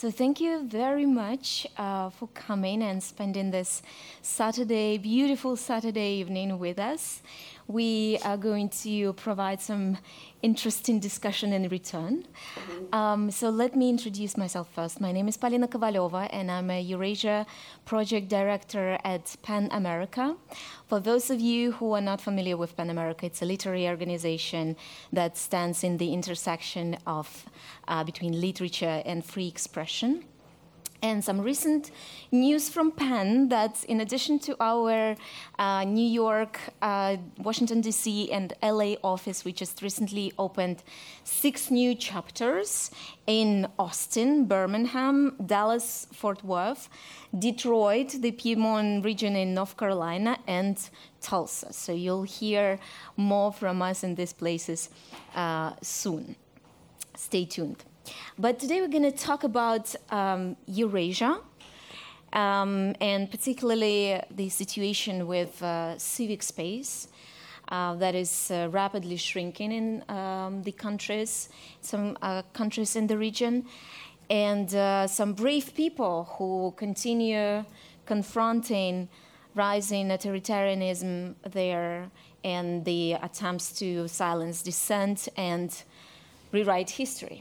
So thank you very much for coming and spending this beautiful Saturday evening with us. We are going to provide some interesting discussion in return. So let me introduce myself first. My name is Polina Kovaleva, and I'm a Eurasia Project Director at PEN America. For those of you who are not familiar with PEN America, it's a literary organization that stands in the intersection of between literature and free expression. And some recent news from PEN that in addition to our New York, Washington, D.C. and LA office, we just recently opened 6 new chapters in Austin, Birmingham, Dallas, Fort Worth, Detroit, the Piedmont region in North Carolina, and Tulsa. So you'll hear more from us in these places soon. Stay tuned. But today we're going to talk about Eurasia, and particularly the situation with civic space that is rapidly shrinking in the countries, some countries in the region, and some brave people who continue confronting rising authoritarianism there and the attempts to silence dissent and rewrite history.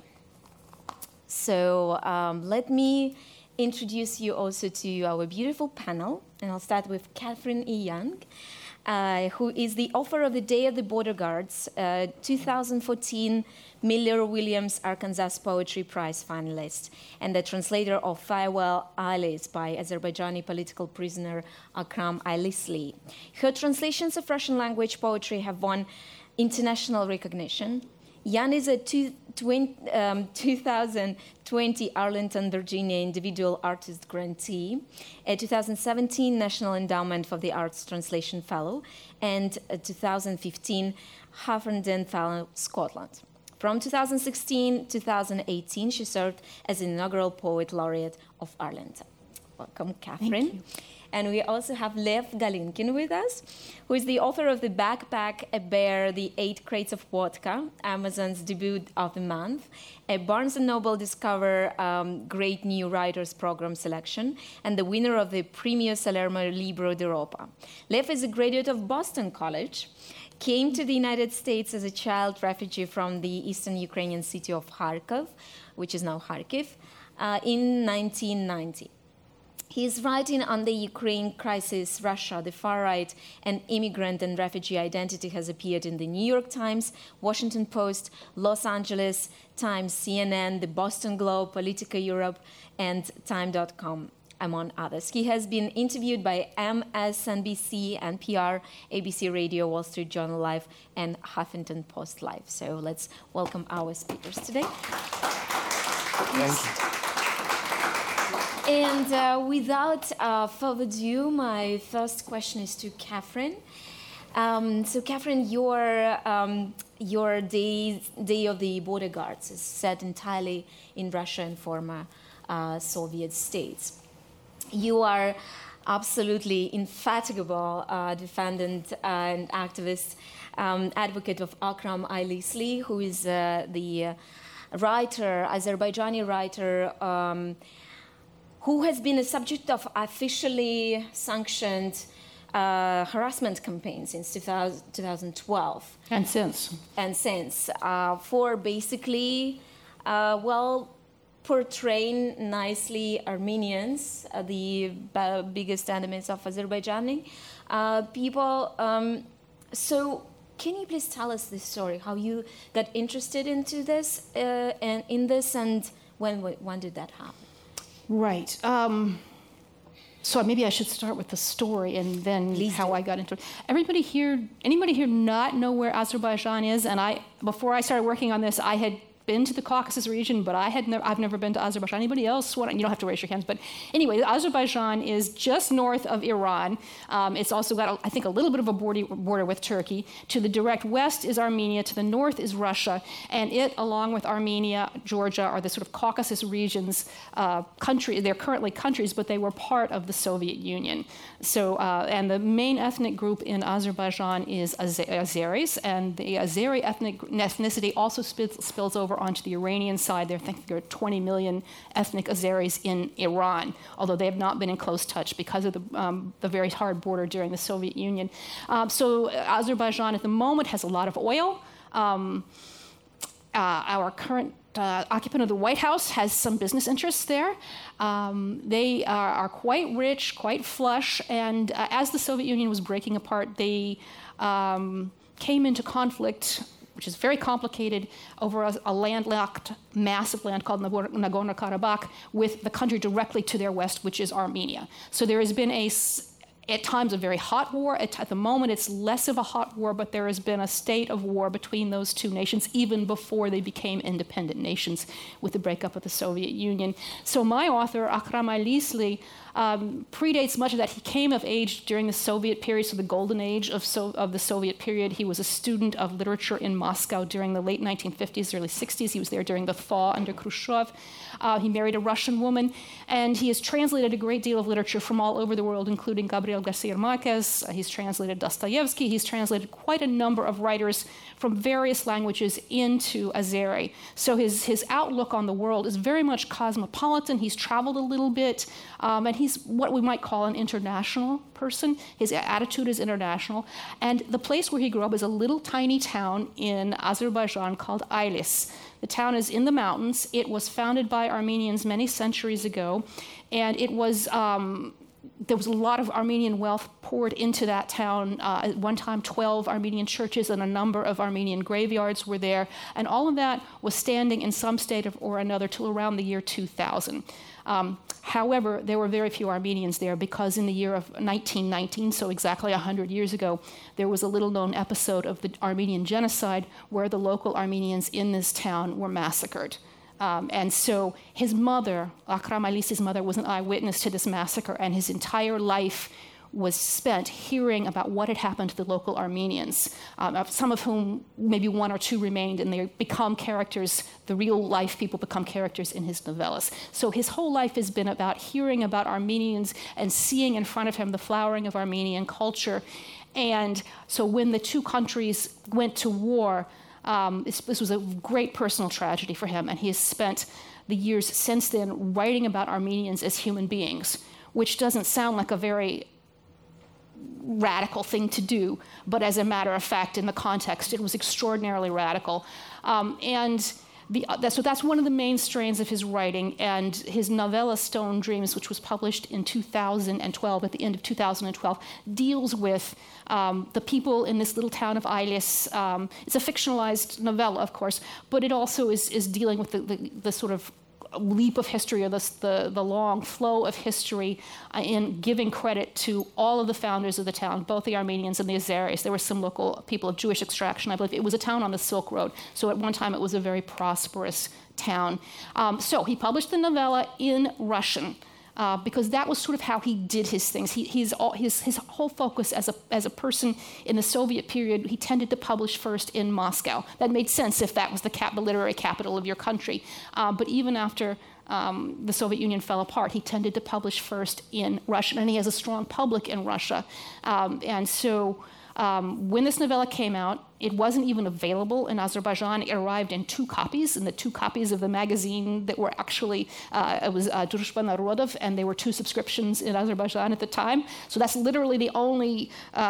So let me introduce you also to our beautiful panel, and I'll start with Katherine E. Young, who is the author of The Day of the Border Guards, 2014 Miller Williams Arkansas Poetry Prize finalist, and the translator of Farewell Alice by Azerbaijani political prisoner Akram Aylisli. Her translations of Russian language poetry have won international recognition. Yan is a 2020 Arlington, Virginia Individual Artist Grantee, a 2017 National Endowment for the Arts Translation Fellow, and a 2015 Huffington Fellow, Scotland. From 2016 to 2018, she served as the inaugural Poet Laureate of Arlington. Welcome, Katherine. Thank you. And we also have Lev Galinkin with us, who is the author of The Backpack, A Bear, The 8 Crates of Vodka, Amazon's debut of the month, a Barnes & Noble Discover Great New Writers Program selection, and the winner of the Premio Salerno Libro d'Europa. Lev is a graduate of Boston College, came to the United States as a child refugee from the eastern Ukrainian city of Kharkov, which is now Kharkiv, in 1990. His writing on the Ukraine crisis, Russia, the far right, and immigrant and refugee identity has appeared in the New York Times, Washington Post, Los Angeles Times, CNN, the Boston Globe, Politica Europe, and Time.com, among others. He has been interviewed by MSNBC, NPR, ABC Radio, Wall Street Journal Live, and Huffington Post Live. So let's welcome our speakers today. Thank you. And without further ado, my first question is to Katherine. So, Katherine, your Day of the Border Guards is set entirely in Russia and former Soviet states. You are absolutely indefatigable defendant and activist, advocate of Akram Aylisli, who is the writer, Azerbaijani writer, who has been a subject of officially sanctioned harassment campaigns since 2012. And since. For basically, portraying nicely Armenians, the biggest enemies of Azerbaijani people. So can you please tell us this story, how you got interested into this, and when did that happen? Right. So maybe I should start with the story and then how I got into it. Anybody here not know where Azerbaijan is? And before I started working on this, I had been to the Caucasus region, but I've never been to Azerbaijan. Anybody else? You don't have to raise your hands. But anyway, Azerbaijan is just north of Iran. It's also got, I think, a little bit of a border with Turkey. To the direct west is Armenia. To the north is Russia. And it, along with Armenia, Georgia, are the sort of Caucasus regions country. They're currently countries, but they were part of the Soviet Union. So, and the main ethnic group in Azerbaijan is Azeris, and the Azeri ethnicity also spills over over onto the Iranian side. I think there are 20 million ethnic Azeris in Iran, although they have not been in close touch because of the very hard border during the Soviet Union. So Azerbaijan at the moment has a lot of oil. Our current occupant of the White House has some business interests there. They are quite rich, quite flush, and as the Soviet Union was breaking apart, they came into conflict, which is very complicated, over a landlocked mass of land called Nagorno-Karabakh with the country directly to their west, which is Armenia. So there has been at times a very hot war. At the moment, it's less of a hot war, but there has been a state of war between those two nations even before they became independent nations with the breakup of the Soviet Union. So my author, Akram Aylisli, predates much of that. He came of age during the Soviet period, so the golden age of the Soviet period. He was a student of literature in Moscow during the late 1950s, early 60s. He was there during the thaw under Khrushchev. He married a Russian woman, and he has translated a great deal of literature from all over the world, including Gabriel Garcia Marquez. He's translated Dostoevsky. He's translated quite a number of writers from various languages into Azeri. So his outlook on the world is very much cosmopolitan. He's traveled a little bit, and he's what we might call an international person. His attitude is international. And the place where he grew up is a little tiny town in Azerbaijan called Aylis. The town is in the mountains. It was founded by Armenians many centuries ago, and it was there was a lot of Armenian wealth poured into that town. At one time, 12 Armenian churches and a number of Armenian graveyards were there, and all of that was standing in some state or another till around the year 2000. However, there were very few Armenians there because in the year of 1919, so exactly 100 years ago, there was a little-known episode of the Armenian genocide where the local Armenians in this town were massacred. And so his mother, Akram Aylisli's mother, was an eyewitness to this massacre, and his entire life was spent hearing about what had happened to the local Armenians, some of whom maybe one or two remained, and they become characters, the real-life people become characters in his novellas. So his whole life has been about hearing about Armenians and seeing in front of him the flowering of Armenian culture. And so when the two countries went to war, this was a great personal tragedy for him, and he has spent the years since then writing about Armenians as human beings, which doesn't sound like a very radical thing to do, but as a matter of fact, in the context, it was extraordinarily radical. So that's one of the main strains of his writing, and his novella Stone Dreams, which was published in 2012, at the end of 2012, deals with the people in this little town of Aylis. It's a fictionalized novella, of course, but it also is dealing with the sort of leap of history, or the long flow of history in giving credit to all of the founders of the town, both the Armenians and the Azeris. There were some local people of Jewish extraction, I believe. It was a town on the Silk Road, so at one time it was a very prosperous town. So he published the novella in Russian, because that was sort of how he did his things. His whole focus as a person in the Soviet period, he tended to publish first in Moscow. That made sense if that was the literary capital of your country. But even after the Soviet Union fell apart, he tended to publish first in Russian, and he has a strong public in Russia. And so when this novella came out, it wasn't even available in Azerbaijan. It arrived in 2 copies, and the 2 copies of the magazine that were actually, it was Drushba Narodov, and there were 2 subscriptions in Azerbaijan at the time. So that's literally the only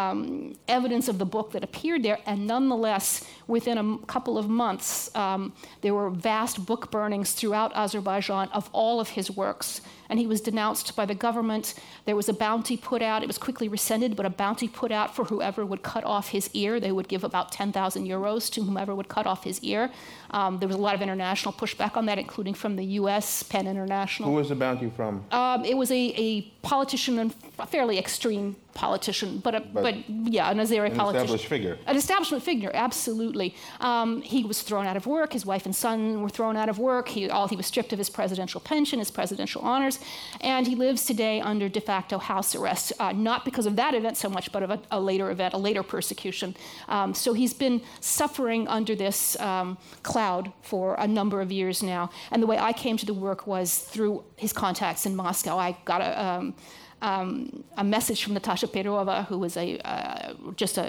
evidence of the book that appeared there, and nonetheless, within a couple of months, there were vast book burnings throughout Azerbaijan of all of his works, and he was denounced by the government. There was a bounty put out. It was quickly rescinded, but a bounty put out for whoever would cut off his ear. They would give about 10,000 euros to whomever would cut off his ear. There was a lot of international pushback on that, including from the U.S., Penn International. Who was the bounty from? It was a politician, and a fairly extreme politician, but yeah, an Azeri politician. An established figure. An establishment figure, absolutely. He was thrown out of work. His wife and son were thrown out of work. He was stripped of his presidential pension, his presidential honors, and he lives today under de facto house arrest, not because of that event so much, but of a later event, a later persecution. So he's been suffering under this cloud for a number of years now. And the way I came to the work was through his contacts in Moscow. I got a message from Natasha Perova, who was just a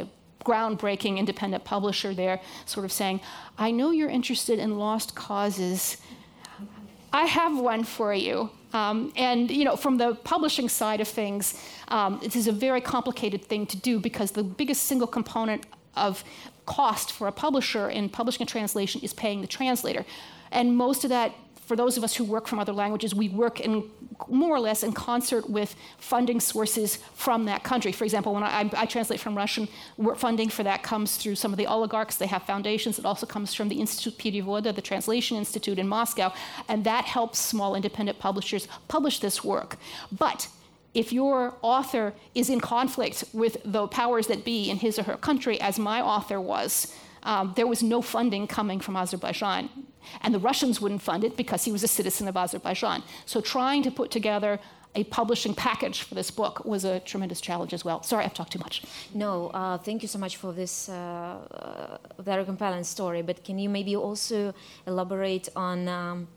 groundbreaking independent publisher there, sort of saying, I know you're interested in lost causes. I have one for you. And from the publishing side of things, it is a very complicated thing to do because the biggest single component of cost for a publisher in publishing a translation is paying the translator. And most of that, for those of us who work from other languages, we work in more or less in concert with funding sources from that country. For example, when I translate from Russian, funding for that comes through some of the oligarchs. They have foundations. It also comes from the Institute Перевода, the Translation Institute in Moscow, and that helps small independent publishers publish this work. But if your author is in conflict with the powers that be in his or her country, as my author was, there was no funding coming from Azerbaijan. And the Russians wouldn't fund it because he was a citizen of Azerbaijan. So trying to put together a publishing package for this book was a tremendous challenge as well. Sorry, I've talked too much. No, thank you so much for this very compelling story. But can you maybe also elaborate on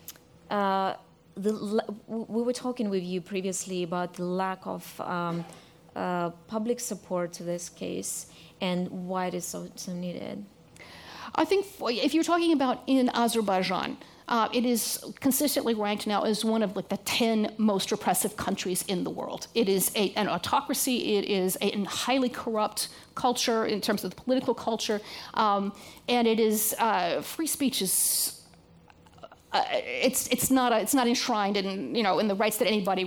we were talking with you previously about the lack of public support to this case and why it is so needed. I think if you're talking about in Azerbaijan, it is consistently ranked now as one of the 10 most repressive countries in the world. It is an autocracy. It is a highly corrupt culture in terms of the political culture, and it is free speech is. It's not enshrined in the rights that anybody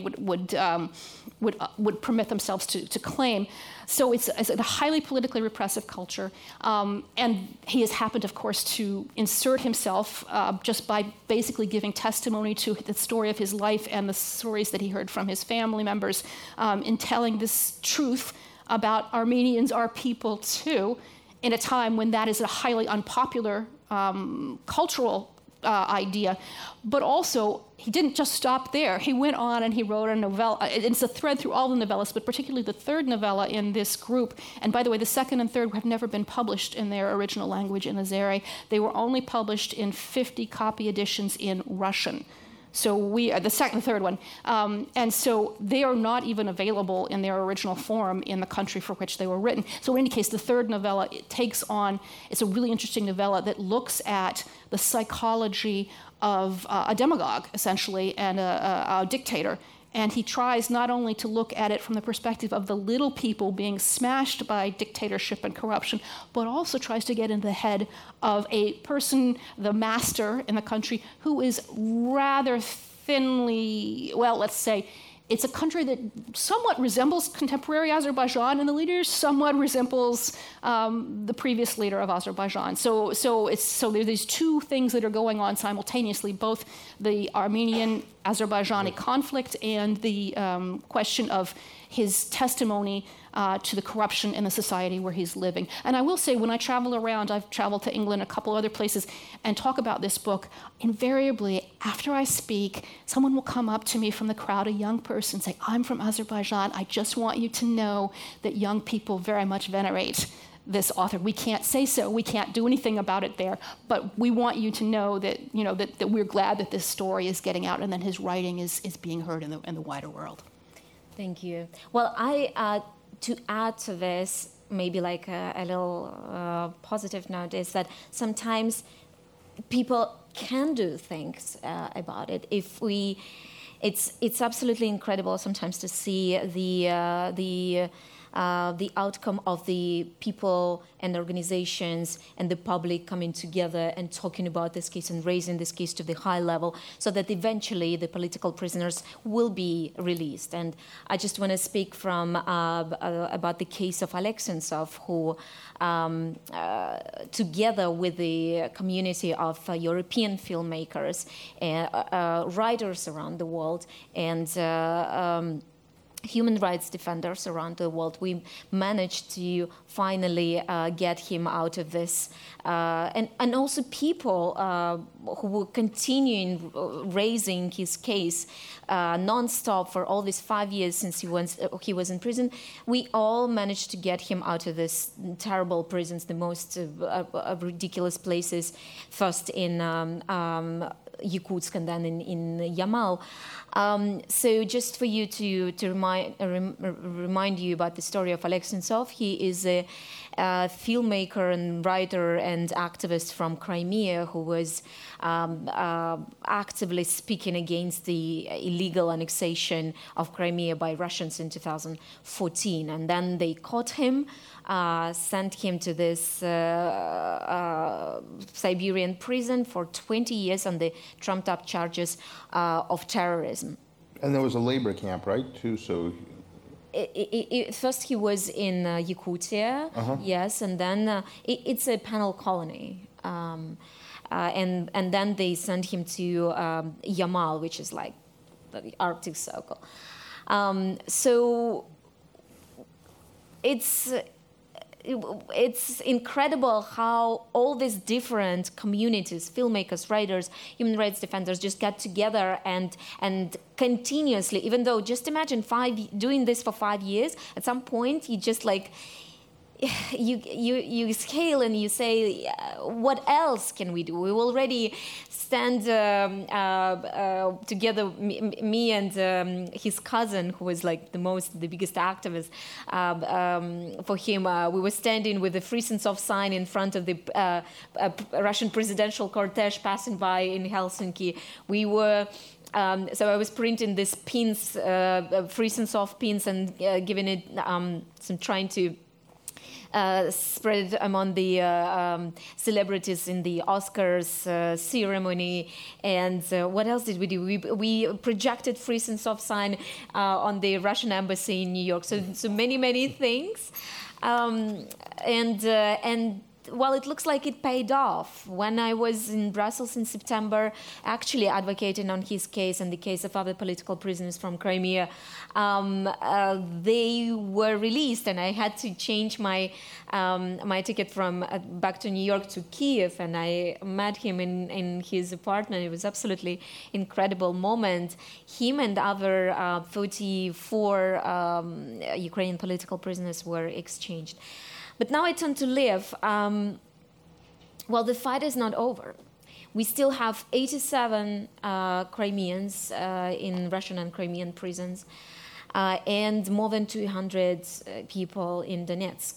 would permit themselves to claim. So it's a highly politically repressive culture, and he has happened, of course, to insert himself just by basically giving testimony to the story of his life and the stories that he heard from his family members in telling this truth about Armenians are people too, in a time when that is a highly unpopular cultural idea. But also, he didn't just stop there. He went on and he wrote a novella. It's a thread through all the novellas, but particularly the third novella in this group. And by the way, the second and third have never been published in their original language in Azeri. They were only published in 50 copy editions in Russian. So the third one. And so they are not even available in their original form in the country for which they were written. So in any case, the third novella, it's a really interesting novella that looks at the psychology of a demagogue, essentially, and a dictator. And he tries not only to look at it from the perspective of the little people being smashed by dictatorship and corruption, but also tries to get into the head of a person, the master in the country, who is rather thinly, let's say, it's a country that somewhat resembles contemporary Azerbaijan, and the leader somewhat resembles the previous leader of Azerbaijan. So there are these two things that are going on simultaneously, both the Armenian-Azerbaijani conflict and the question of his testimony to the corruption in the society where he's living. And I will say, when I travel around, I've traveled to England, a couple other places, and talk about this book, invariably, after I speak, someone will come up to me from the crowd, a young person, say, I'm from Azerbaijan. I just want you to know that young people very much venerate this author. We can't say so. We can't do anything about it there. But we want you to know that, that we're glad that this story is getting out and that his writing is being heard in the wider world. Thank you. Well, to add to this, maybe like a little positive note, is that sometimes people can do things about it. It's absolutely incredible sometimes to see the outcome of the people and organizations and the public coming together and talking about this case and raising this case to the high level so that eventually the political prisoners will be released. And I just want to speak about the case of Oleg Sentsov, who together with the community of European filmmakers, writers around the world, and human rights defenders around the world, we managed to finally get him out of this. And also people who were continuing raising his case non-stop for all these 5 years since he was in prison. We all managed to get him out of this terrible prisons, the most ridiculous places, first in Yakutsk and then in Yamal. So just for you to remind you about the story of Oleg Sentsov, he is filmmaker and writer and activist from Crimea who was actively speaking against the illegal annexation of Crimea by Russians in 2014. And then they caught him, sent him to this Siberian prison for 20 years on the trumped-up charges of terrorism. And there was a labor camp, right, too? So first he was in Yakutia, yes, and then it's a penal colony. And then they sent him to Yamal, which is like the Arctic Circle. So it's incredible how all these different communities, filmmakers, writers, human rights defenders, just get together and continuously, even though, just imagine doing this for 5 years, at some point you just like, you scale and you say, what else can we do? We already stand together, me and his cousin, who was like the biggest activist. For him, we were standing with the Free Sentsov sign in front of the Russian presidential cortege passing by in Helsinki. We were. So I was printing these pins, Free Sentsov pins, and giving it some trying to. Spread among the celebrities in the Oscars ceremony. And what else did we do? We projected Free Sentsov sign on the Russian embassy in New York. So many things. And well, it looks like it paid off. When I was in Brussels in September, actually advocating on his case and the case of other political prisoners from Crimea, they were released, and I had to change my ticket from back to New York to Kiev, and I met him in his apartment. It was absolutely incredible moment. Him and other 44 Ukrainian political prisoners were exchanged. But now I turn to Lviv. Well, the fight is not over. We still have 87 Crimeans in Russian and Crimean prisons, and more than 200 people in Donetsk.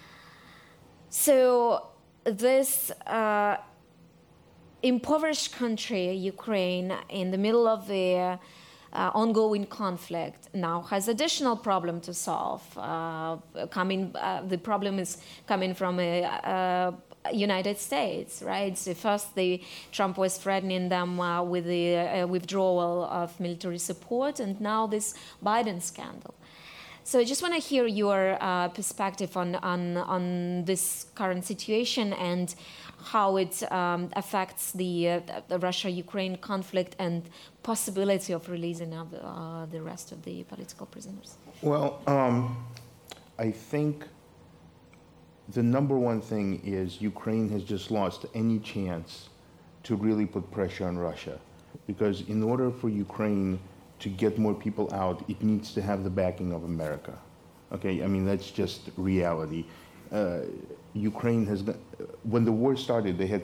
So this impoverished country, Ukraine, in the middle of the ongoing conflict, now has additional problem to solve. The problem is coming from United States, right? So first, Trump was threatening them with the withdrawal of military support, and now this Biden scandal. So I just want to hear your perspective on this current situation and how it affects the Russia-Ukraine conflict and possibility of releasing of the rest of the political prisoners. Well, I think the number one thing is Ukraine has just lost any chance to really put pressure on Russia, because in order for Ukraine to get more people out, it needs to have the backing of America. Okay, I mean, that's just reality. Ukraine has, when the war started, they had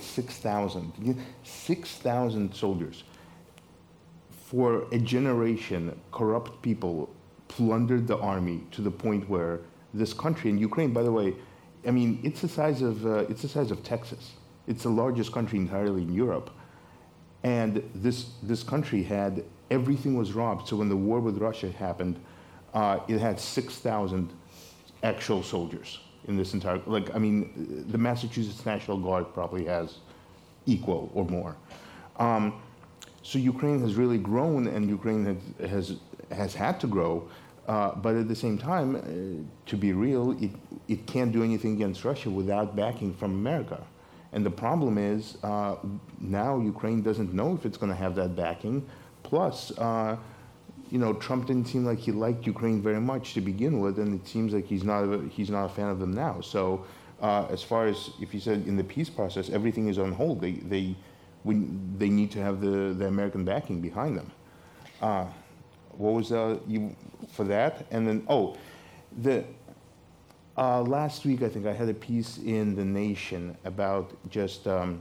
6,000 soldiers. For a generation, corrupt people plundered the army to the point where this country, and Ukraine, by the way, I mean, it's the size of Texas. It's the largest country entirely in Europe. And this country had, everything was robbed. So when the war with Russia happened, it had 6,000 actual soldiers in this entire, the Massachusetts National Guard probably has equal or more. So Ukraine has really grown, and Ukraine has had to grow, but at the same time, to be real, it can't do anything against Russia without backing from America. And the problem is, now Ukraine doesn't know if it's going to have that backing. Plus, Trump didn't seem like he liked Ukraine very much to begin with, and it seems like he's not a fan of them now. So, as far as, if you said in the peace process, everything is on hold. They need to have the American backing behind them. What was for that? And then last week I think I had a piece in The Nation about just the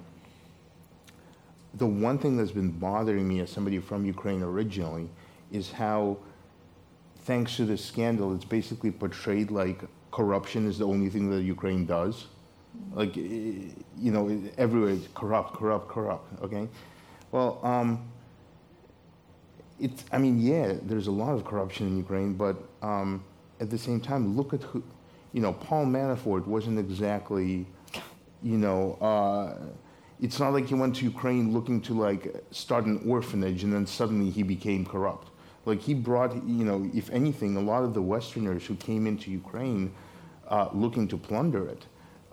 one thing that's been bothering me as somebody from Ukraine originally is how, thanks to this scandal, it's basically portrayed like corruption is the only thing that Ukraine does. Like, everywhere it's corrupt. Okay, well, there's a lot of corruption in Ukraine, but at the same time, look at who, Paul Manafort wasn't exactly, it's not like he went to Ukraine looking to start an orphanage and then suddenly he became corrupt. Like he brought, if anything, a lot of the Westerners who came into Ukraine looking to plunder it.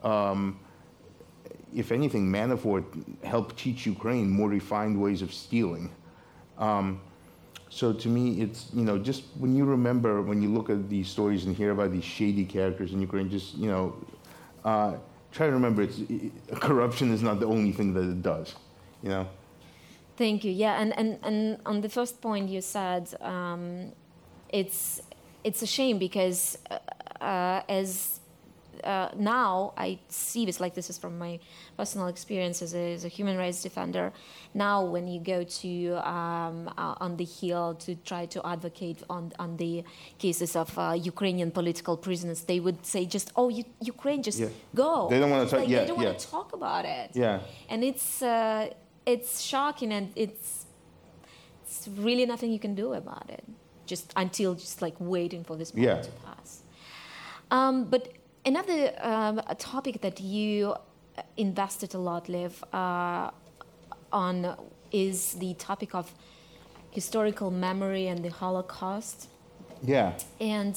If anything, Manafort helped teach Ukraine more refined ways of stealing. So to me, it's, just when you look at these stories and hear about these shady characters in Ukraine, just, try to remember corruption is not the only thing that it does, Thank you. Yeah, and on the first point you said, it's a shame because now I see this, this is from my personal experience as a human rights defender. Now when you go to on the Hill to try to advocate on the cases of Ukrainian political prisoners, they would say just, Ukraine, just go. They don't want to talk. They don't want to talk about it. Yeah. And it's shocking, and it's really nothing you can do about it. Just until waiting for this moment to pass. But another topic that you invested a lot, Liv, on is the topic of historical memory and the Holocaust. Yeah. And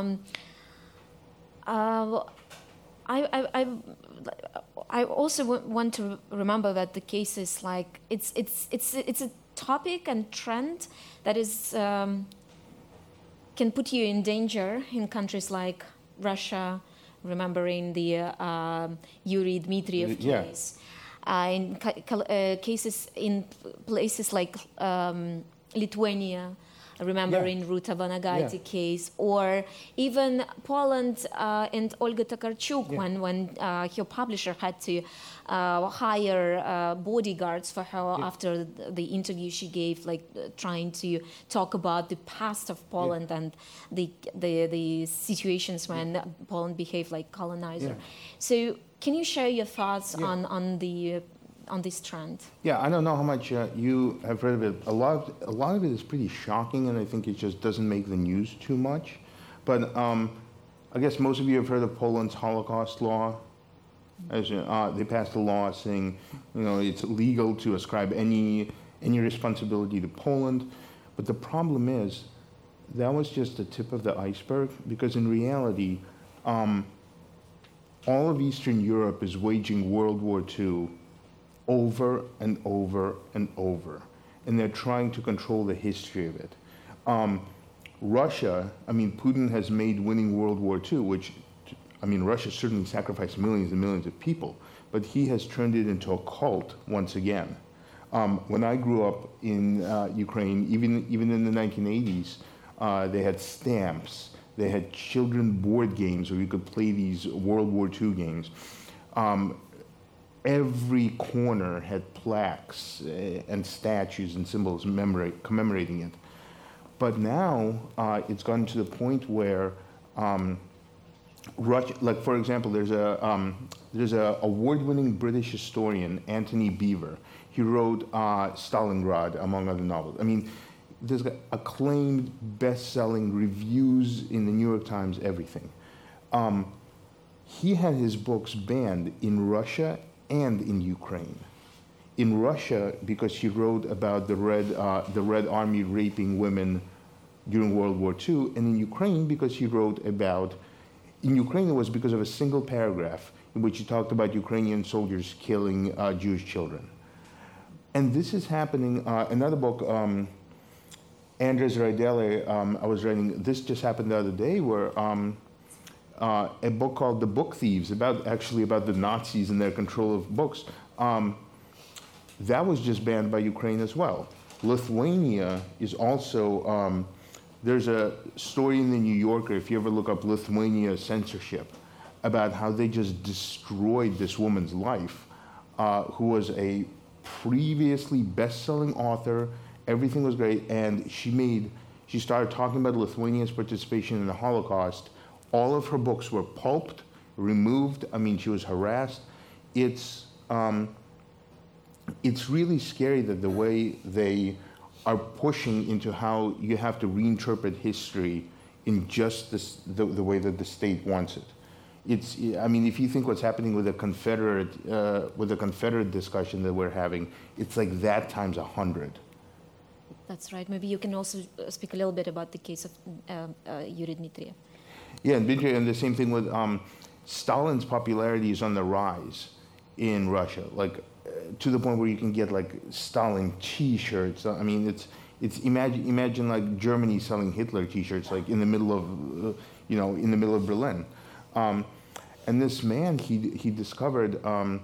I also want to remember that the case is it's a topic and trend that is can put you in danger in countries like Russia, remembering the Yuri Dmitriev case, in cases in places like Lithuania, remembering Ruta Vanagaite case, or even Poland and Olga Tokarczuk when her publisher had to hire bodyguards for her after the interview she gave, trying to talk about the past of Poland and the situations when Poland behaved like colonizer. So can you share your thoughts on this trend? Yeah, I don't know how much you have read of it. A lot of it is pretty shocking, and I think it just doesn't make the news too much. But I guess most of you have heard of Poland's Holocaust law. As they passed a law saying, it's illegal to ascribe any responsibility to Poland. But the problem is, that was just the tip of the iceberg, because in reality, all of Eastern Europe is waging World War II over and over and over, and they're trying to control the history of it. Russia, Putin has made winning World War II, which, Russia certainly sacrificed millions and millions of people, but he has turned it into a cult once again. When I grew up in Ukraine, even in the 1980s, they had stamps, they had children board games where you could play these World War II games. Every corner had plaques and statues and symbols commemorating it. But now it's gotten to the point where Russia, for example, there's a award-winning British historian, Anthony Beevor. He wrote Stalingrad, among other novels. There's acclaimed, best-selling reviews in the New York Times, everything. He had his books banned in Russia and in Ukraine. In Russia, because he wrote about the Red Army raping women during World War II, and in Ukraine because he wrote about, in Ukraine it was because of a single paragraph in which he talked about Ukrainian soldiers killing Jewish children. And this is happening, another book, Andres Raideli, I was writing, this just happened the other day, where a book called The Book Thieves, about the Nazis and their control of books. That was just banned by Ukraine as well. Lithuania is also, there's a story in the New Yorker, if you ever look up Lithuania censorship, about how they just destroyed this woman's life, who was a previously best-selling author. Everything was great, and she started talking about Lithuania's participation in the Holocaust All of her books were pulped, removed. I mean, she was harassed. It's really scary that the way they are pushing into how you have to reinterpret history in just the way that the state wants it. I mean, if you think what's happening with the Confederate discussion that we're having, it's like that times 100. That's right. Maybe you can also speak a little bit about the case of Yuri Dmitriev. Yeah, and the same thing with Stalin's popularity is on the rise in Russia, like to the point where you can get like Stalin T-shirts. I mean, it's imagine like Germany selling Hitler T-shirts like in the middle of in the middle of Berlin. And this man, he discovered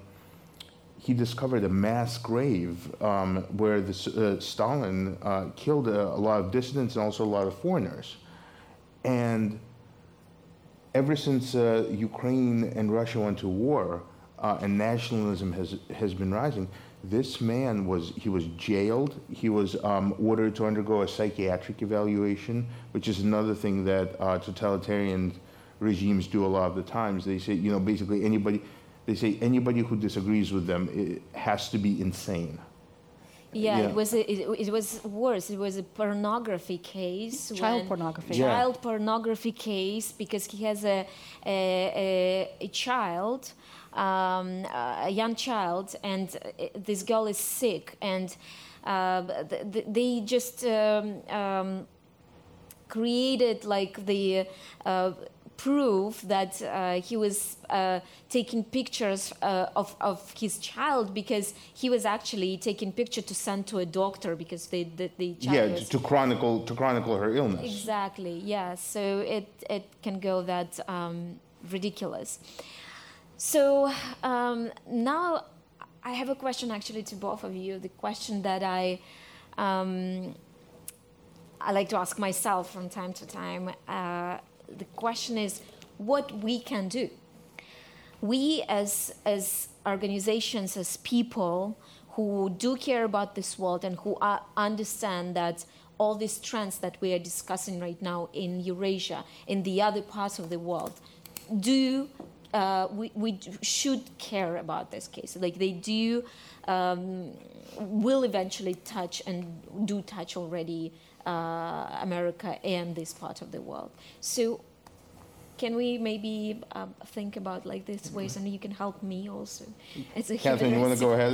a mass grave where Stalin killed a lot of dissidents and also a lot of foreigners. And ever since Ukraine and Russia went to war and nationalism has been rising, this man was jailed. He was ordered to undergo a psychiatric evaluation, which is another thing that totalitarian regimes do a lot of the times. They say, basically anybody who disagrees with them, it has to be insane. Yeah, it was worse. It was a pornography case. Child pornography case, because he has a child, a young child, and this girl is sick, and they just created like the proof that he was taking pictures of his child, because he was actually taking picture to send to a doctor because the child was, to chronicle her illness. Exactly. Yeah. So it can go that ridiculous. So now I have a question actually to both of you. The question that I like to ask myself from time to time. The question is what we can do. We as organizations, as people who do care about this world and who understand that all these trends that we are discussing right now in Eurasia, in the other parts of the world, we should care about this case. Like they do, will eventually touch and do touch already America and this part of the world. So can we maybe think about like these ways, and you can help me also as a Catherine, you want to go ahead?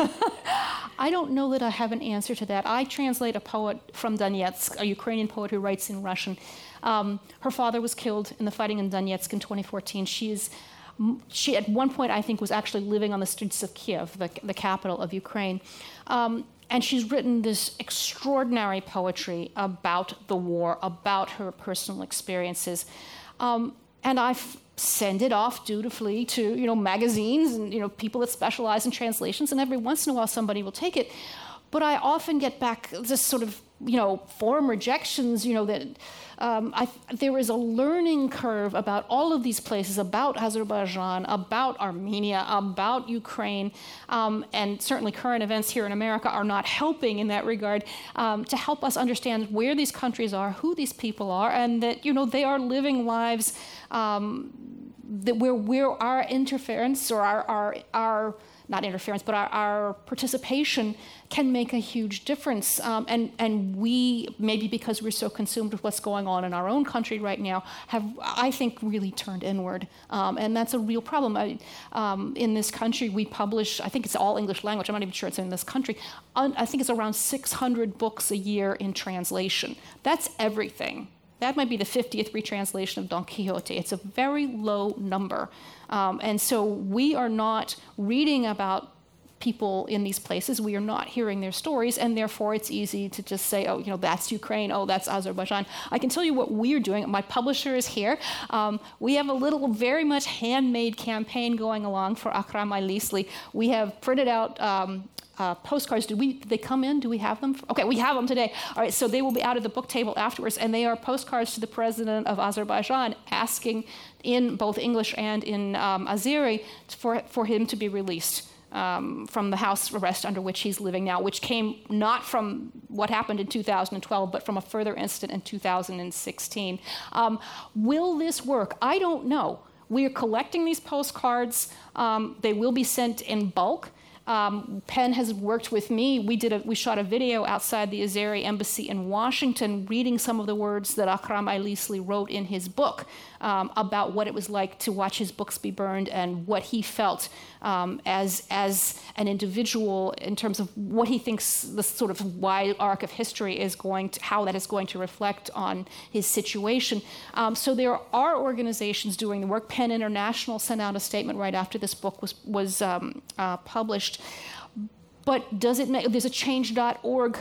I don't know that I have an answer to that. I translate a poet from Donetsk, a Ukrainian poet who writes in Russian. Her father was killed in the fighting in Donetsk in 2014. She at one point, I think, was actually living on the streets of Kiev, the capital of Ukraine. And she's written this extraordinary poetry about the war, about her personal experiences. And I send it off dutifully to, magazines and, people that specialize in translations. And every once in a while, somebody will take it. But I often get back this sort of, form rejections, that there is a learning curve about all of these places, about Azerbaijan, about Armenia, about Ukraine, and certainly current events here in America are not helping in that regard to help us understand where these countries are, who these people are, and that, they are living lives that where our interference or our not interference, but our participation can make a huge difference. And we, maybe because we're so consumed with what's going on in our own country right now, have, I think, really turned inward. And that's a real problem. In this country, we publish, I think it's all English language, I'm not even sure it's in this country, I think it's around 600 books a year in translation. That's everything. That might be the 50th retranslation of Don Quixote. It's a very low number. And so we are not reading about people in these places. We are not hearing their stories, and therefore it's easy to just say, oh, that's Ukraine, oh, that's Azerbaijan. I can tell you what we're doing. My publisher is here. We have a little, very much handmade campaign going along for Akram Aylisli. We have printed out postcards. Did they come in? Do we have them? Okay, we have them today. All right, so they will be out at the book table afterwards, and they are postcards to the president of Azerbaijan asking in both English and in Azeri for him to be released. from the house arrest under which he's living now, which came not from what happened in 2012, but from a further incident in 2016. Will this work? I don't know. We are collecting these postcards. They will be sent in bulk. Penn has worked with me. We shot a video outside the Azeri embassy in Washington, reading some of the words that Akram Ailesli wrote in his book about what it was like to watch his books be burned and what he felt as an individual in terms of what he thinks the sort of wide arc of history is how that is going to reflect on his situation. So there are organizations doing the work. Penn International sent out a statement right after this book was published. But does it make? There's a Change.org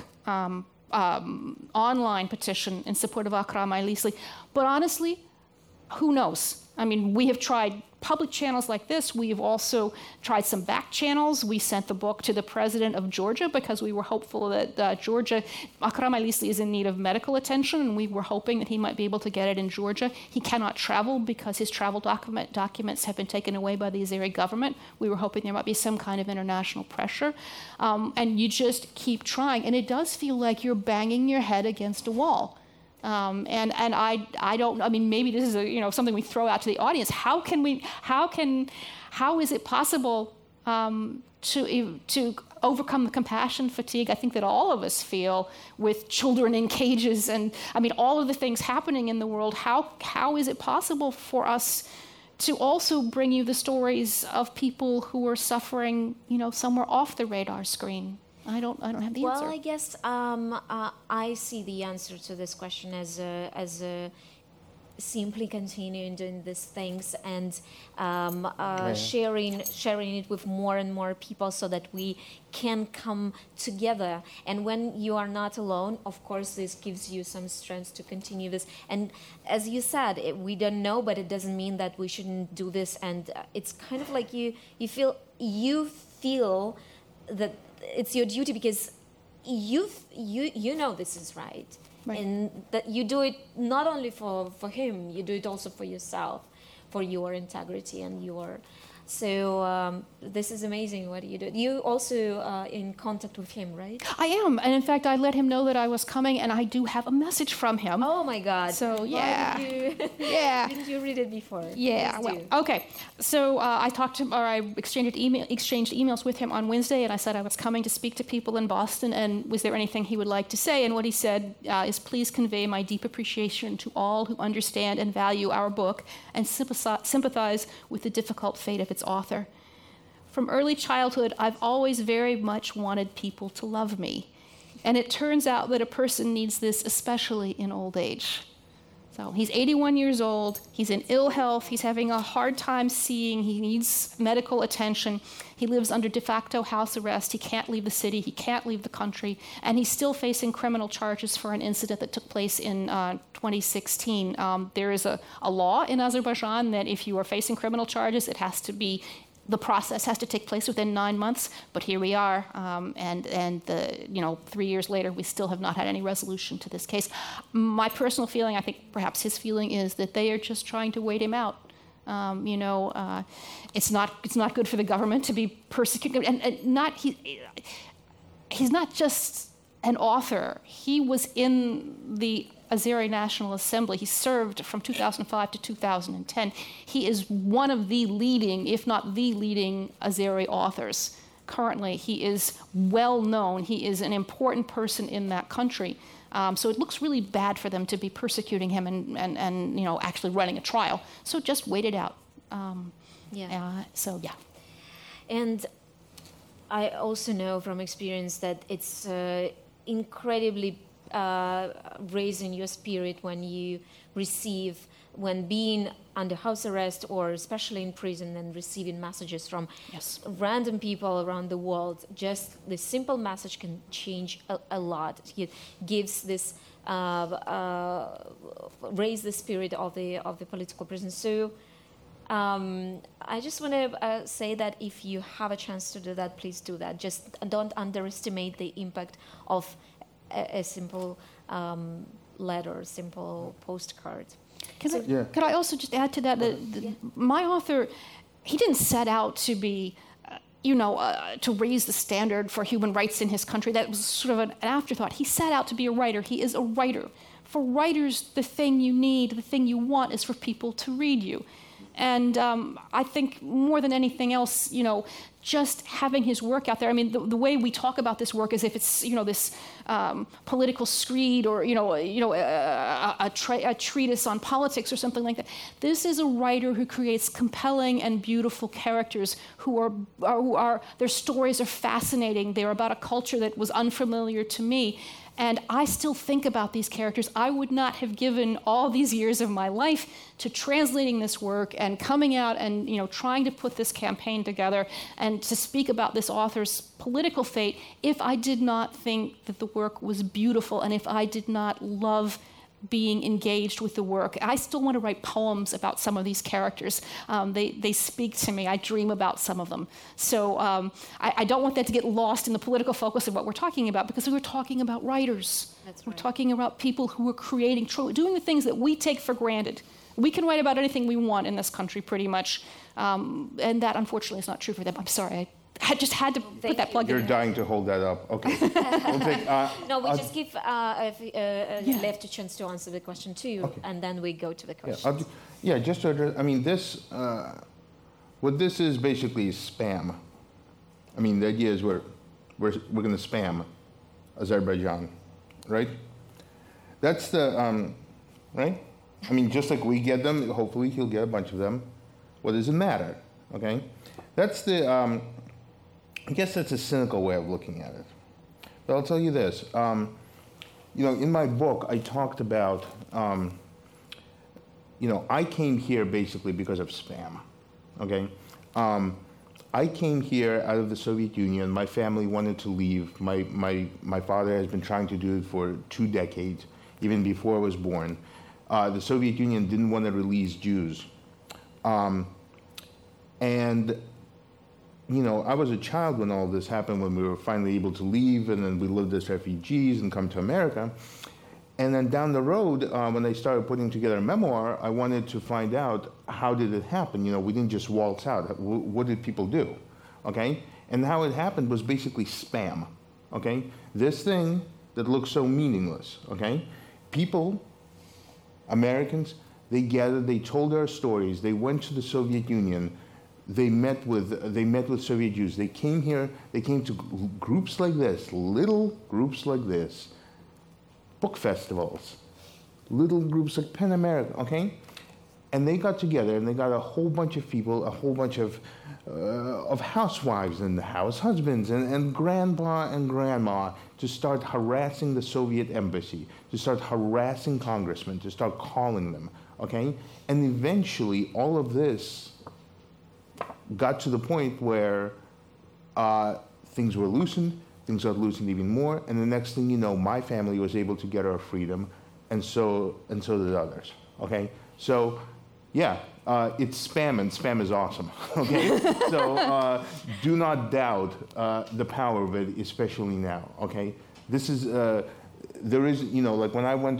online petition in support of Akram Ailesli. But honestly, who knows? I mean, we have tried public channels like this. We have also tried some back channels. We sent the book to the president of Georgia because we were hopeful that Akram Ailesli is in need of medical attention, and we were hoping that he might be able to get it in Georgia. He cannot travel because his travel documents have been taken away by the Azeri government. We were hoping there might be some kind of international pressure. And you just keep trying. And it does feel like you're banging your head against a wall. And I don't. I mean, maybe this is something we throw out to the audience. How is it possible to overcome the compassion fatigue? I think that all of us feel with children in cages, and I mean all of the things happening in the world. How is it possible for us to also bring you the stories of people who are suffering, somewhere off the radar screen? I don't have the answer. Well, I guess I see the answer to this question as simply continuing doing these things and sharing it with more and more people so that we can come together. And when you are not alone, of course, this gives you some strength to continue this. And as you said, we don't know, but it doesn't mean that we shouldn't do this. And it's kind of like you feel that it's your duty because you know this is right. And that you do it not only for him, you do it also for yourself, for your integrity and your. So this is amazing what you do. You also in contact with him, right? I am, and in fact, I let him know that I was coming, and I do have a message from him. Oh my God! So yeah, Didn't you read it before? Yeah. Well, okay. So I talked to him, or I exchanged emails with him on Wednesday, and I said I was coming to speak to people in Boston, and was there anything he would like to say? And what he said is, please convey my deep appreciation to all who understand and value our book and sympathize with the difficult fate of its author. From early childhood, I've always very much wanted people to love me. And it turns out that a person needs this especially in old age. So he's 81 years old, he's in ill health, he's having a hard time seeing, he needs medical attention, he lives under de facto house arrest, he can't leave the city, he can't leave the country, and he's still facing criminal charges for an incident that took place in 2016. There is a law in Azerbaijan that if you are facing criminal charges, the process has to take place within 9 months, but here we are, and 3 years later, we still have not had any resolution to this case. My personal feeling, I think perhaps his feeling, is that they are just trying to wait him out. It's not good for the government to be persecuted, and he's not just an author. He was in the Azeri National Assembly. He served from 2005 to 2010. He is one of the leading, if not the leading, Azeri authors. Currently, he is well known. He is an important person in that country. So it looks really bad for them to be persecuting him and actually running a trial. So just wait it out. And I also know from experience that it's incredibly raising your spirit when being under house arrest or especially in prison and receiving messages from random people around the world. Just the simple message can change a lot. It gives this raise the spirit of the political prisoners. So I just want to say that if you have a chance to do that, please do that. Just don't underestimate the impact of a simple letter, a simple postcard. Could I also just add to that? My author, he didn't set out to be to raise the standard for human rights in his country. That was sort of an afterthought. He set out to be a writer. He is a writer. For writers, the thing you need, the thing you want is for people to read you. And I think more than anything else, just having his work out there. I mean, the way we talk about this work is if it's, this political screed or, a treatise on politics or something like that. This is a writer who creates compelling and beautiful characters who are their stories are fascinating. They're about a culture that was unfamiliar to me. And I still think about these characters. I would not have given all these years of my life to translating this work and coming out and trying to put this campaign together and to speak about this author's political fate if I did not think that the work was beautiful and if I did not love being engaged with the work. I still want to write poems about some of these characters. They speak to me. I dream about some of them. So I don't want that to get lost in the political focus of what we're talking about, because we're talking about writers. That's right. We're talking about people who are creating, doing the things that we take for granted. We can write about anything we want in this country pretty much, and that unfortunately is not true for them. I'm sorry. I just had to put that plug in. You're dying to hold that up. Okay. We'll take, No, we just give left a chance to answer the question to you, Okay. and then we go to the question. Just to address, this, what this is basically is spam. The idea is we're going to spam Azerbaijan, right? That's the, right? Just like we get them, hopefully he'll get a bunch of them. What does it matter, okay? That's the, I guess that's a cynical way of looking at it. But I'll tell you this. In my book, I talked about, I came here basically because of spam, okay? I came here out of the Soviet Union. My family wanted to leave. My father has been trying to do it for 2 decades, even before I was born. The Soviet Union didn't want to release Jews. I was a child when all this happened, when we were finally able to leave, and then we lived as refugees and come to America. And then down the road, when I started putting together a memoir, I wanted to find out, how did it happen? We didn't just waltz out. What did people do? Okay? And how it happened was basically spam. Okay? This thing that looks so meaningless. Okay? People, Americans, they gathered, they told their stories, they went to the Soviet Union. They met with Soviet Jews. They came here. They came to groups like this, little groups like this, book festivals, little groups like Pen America. Okay, and they got together and they got a whole bunch of people, a whole bunch of housewives in the house, husbands and grandpa and grandma, to start harassing the Soviet embassy, to start harassing congressmen, to start calling them. Okay, and eventually all of this got to the point where things were loosened, things got loosened even more, and the next thing you know, my family was able to get our freedom, and so did others. Okay, so it's spam, and spam is awesome. Okay, so do not doubt the power of it, especially now. Okay, this is there is like when I went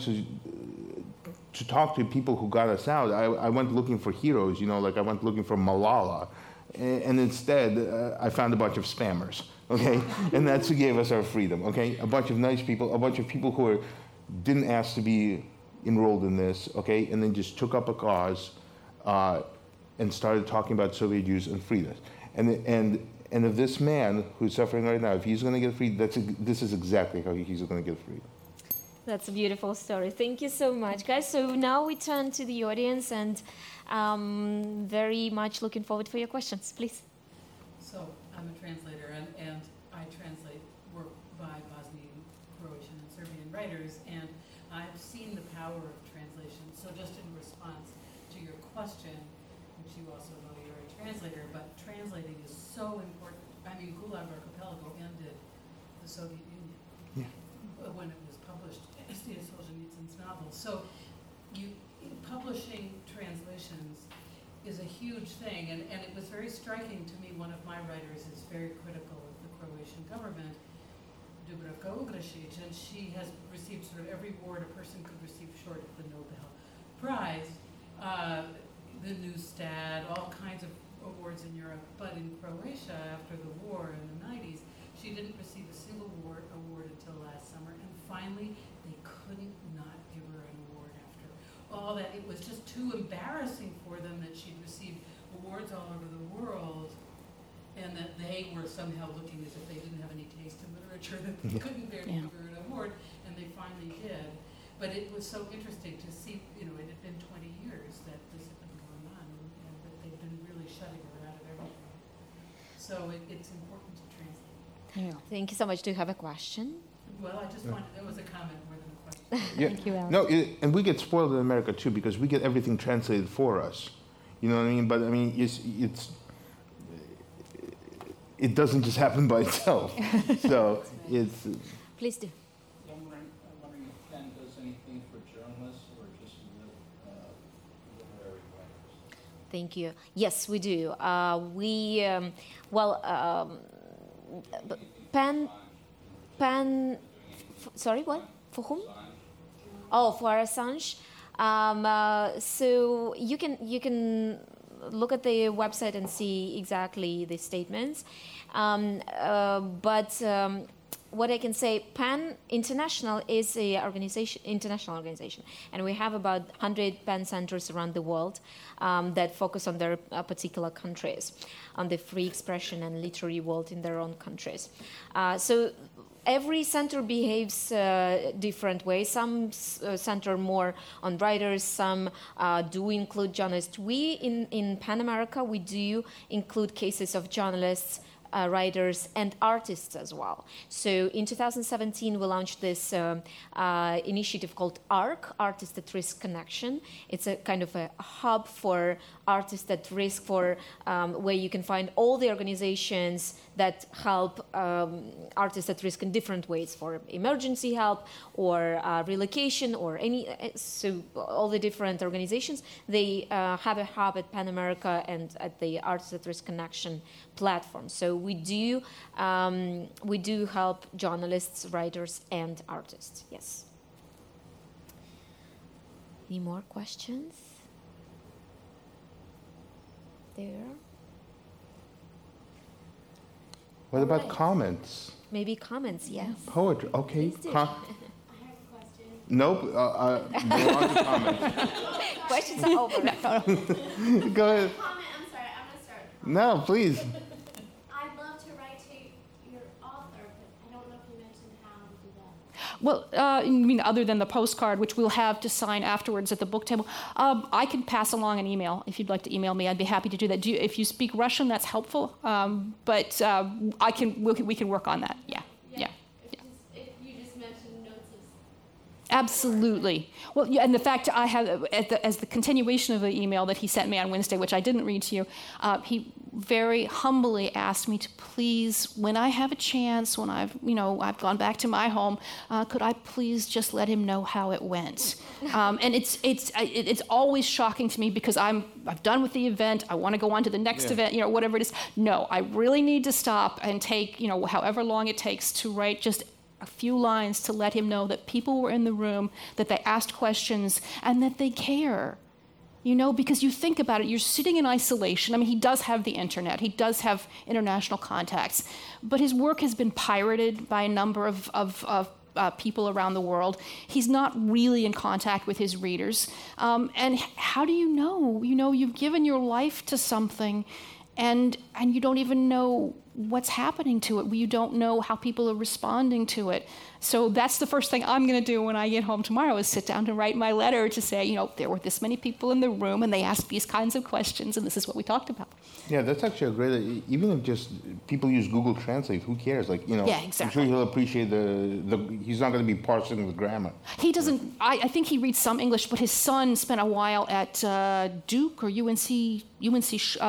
to talk to people who got us out, I went looking for heroes. Like I went looking for Malala. And instead, I found a bunch of spammers, okay? And that's who gave us our freedom, okay? A bunch of nice people, a bunch of people who didn't ask to be enrolled in this, okay? And then just took up a cause and started talking about Soviet Jews and freed us. And if this man who's suffering right now, if he's going to get freed, this is exactly how he's going to get freed. That's a beautiful story. Thank you so much, guys. So now we turn to the audience, and very much looking forward for your questions. Please. So I'm a translator, and I translate work by Bosnian, Croatian, and Serbian writers, and I've seen the power of translation. So just in response to your question, which you also know you're a translator, but translating is so important. Gulag Archipelago ended the Soviet Union when it was published, Solzhenitsyn's novel. So publishing translations is a huge thing, and it was very striking to me. One of my writers is very critical of the Croatian government, Dubravka Ugrasic, and she has received sort of every award a person could receive short of the Nobel Prize, the Neustadt, all kinds of awards awards in Europe, but in Croatia, after the war in the 90s, she didn't receive a single award until last summer, and finally they couldn't not give her an award after all that. It was just too embarrassing for them that she'd received awards all over the world, and that they were somehow looking as if they didn't have any taste in literature, that they couldn't bear to give her an award, and they finally did. But it was so interesting to see, it had been 20 years that this had been going on, and that they'd been really shutting her out of everything. So it's important to translate. Thank you so much. Do you have a question? Well, I just wanted, there was a comment more than a question. Yeah. Thank you, Alex. No, and we get spoiled in America too because we get everything translated for us. You know what I mean? But I mean, it doesn't just happen by itself. So it's. Please do. I'm wondering if PEN does anything for journalists or just literary writers. Thank you. Yes, we do. PEN. Sorry, what? For whom? Oh, for Assange. So you can look at the website and see exactly the statements. But what I can say, PEN International is an international organization, and we have about 100 PEN centers around the world that focus on their particular countries, on the free expression and literary world in their own countries. So every center behaves different ways. Some center more on writers, some do include journalists. We, in PEN America, we do include cases of journalists, writers, and artists as well. So in 2017, we launched this initiative called ARC, Artists at Risk Connection. It's a kind of a hub for artists at risk, for where you can find all the organizations that help artists at risk in different ways, for emergency help or relocation or so all the different organizations. They have a hub at PEN America and at the Artists at Risk Connection platform. So we do help journalists, writers, and artists. Yes. Any more questions? There. What about comments? Maybe comments, yes. Poetry, okay. Please do. I have a question. Nope. We're on to comments. Questions are over. Go ahead. Comment, I'm sorry, I'm gonna start. No, please. I'd love to write to your author, but I don't know if you mentioned how to do that. Well, you mean other than the postcard, which we'll have to sign afterwards at the book table? I can pass along an email. If you'd like to email me, I'd be happy to do that. If you speak Russian, that's helpful. But we can work on that. Yeah. If you just mentioned notes of... Absolutely. Well, yeah, and the fact I have, as the continuation of the email that he sent me on Wednesday, which I didn't read to you, he very humbly asked me to please, when I have a chance, when I've gone back to my home, could I please just let him know how it went? And it's always shocking to me because I've done with the event. I want to go on to the next event, whatever it is. No, I really need to stop and take, however long it takes to write just a few lines to let him know that people were in the room, that they asked questions, and that they care. Because you think about it, you're sitting in isolation. I mean, he does have the internet. He does have international contacts. But his work has been pirated by a number of people around the world. He's not really in contact with his readers. And how do you know? You've given your life to something, and you don't even know what's happening to it. You don't know how people are responding to it. So that's the first thing I'm going to do when I get home tomorrow, is sit down and write my letter to say, there were this many people in the room and they asked these kinds of questions and this is what we talked about. Yeah, that's actually a great, even if just people use Google Translate, who cares? Yeah, exactly. I'm sure he'll appreciate he's not going to be parsing the grammar. He doesn't, I think he reads some English, but his son spent a while at Duke or UNC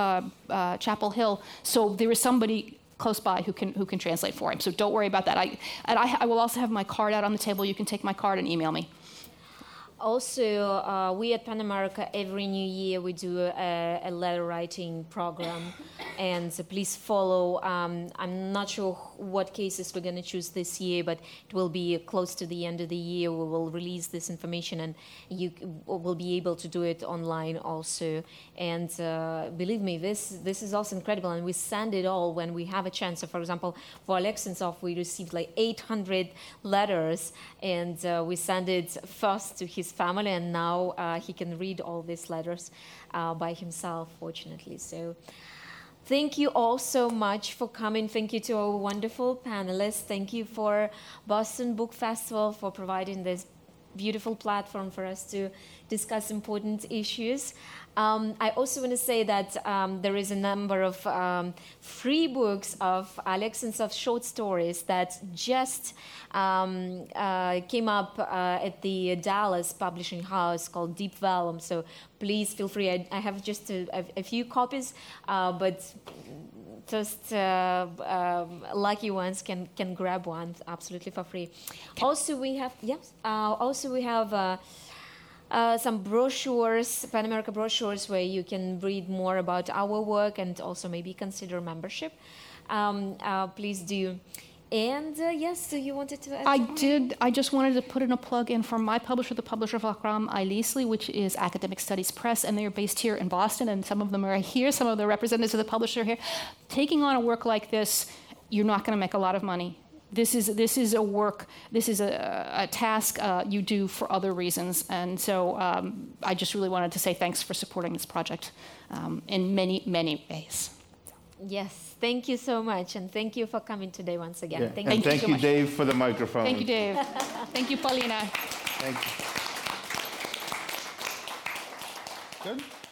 Chapel Hill. So there is somebody close by who can translate for him. So don't worry about that. I will also have my card out on the table. You can take my card and email me. Also, we at PEN America, every new year we do a letter writing program and please follow. I'm not sure what cases we're going to choose this year, but it will be close to the end of the year. We will release this information, and you will be able to do it online also. And believe me, this is also incredible, and we send it all when we have a chance. So, for example, for Oleg Sentsov, we received like 800 letters, and we send it first to his family, and now he can read all these letters by himself, fortunately. So thank you all so much for coming. Thank you to our wonderful panelists. Thank you for Boston Book Festival for providing this beautiful platform for us to discuss important issues. I also want to say that there is a number of free books of Oleg Sentsov's short stories that just came up at the Dallas Publishing House called Deep Vellum. So please feel free. I have just a few copies, but just lucky ones can grab one absolutely for free. Also, we have some brochures, Pan America brochures, where you can read more about our work and also maybe consider membership. Please do. And yes, so you wanted to add I did. I just wanted to put in a plug in for my publisher, the publisher of Akram Ailisli, which is Academic Studies Press, and they are based here in Boston, and some of them are here, some of the representatives of the publisher are here. Taking on a work like this, you're not going to make a lot of money. This is a work, this is a task you do for other reasons. And so I just really wanted to say thanks for supporting this project in many, many ways. Yes, thank you so much. And thank you for coming today once again. Yeah. Thank And you. thank you, Dave, for the microphone. Thank you, Dave. Thank you, Paulina. Thank you. Good?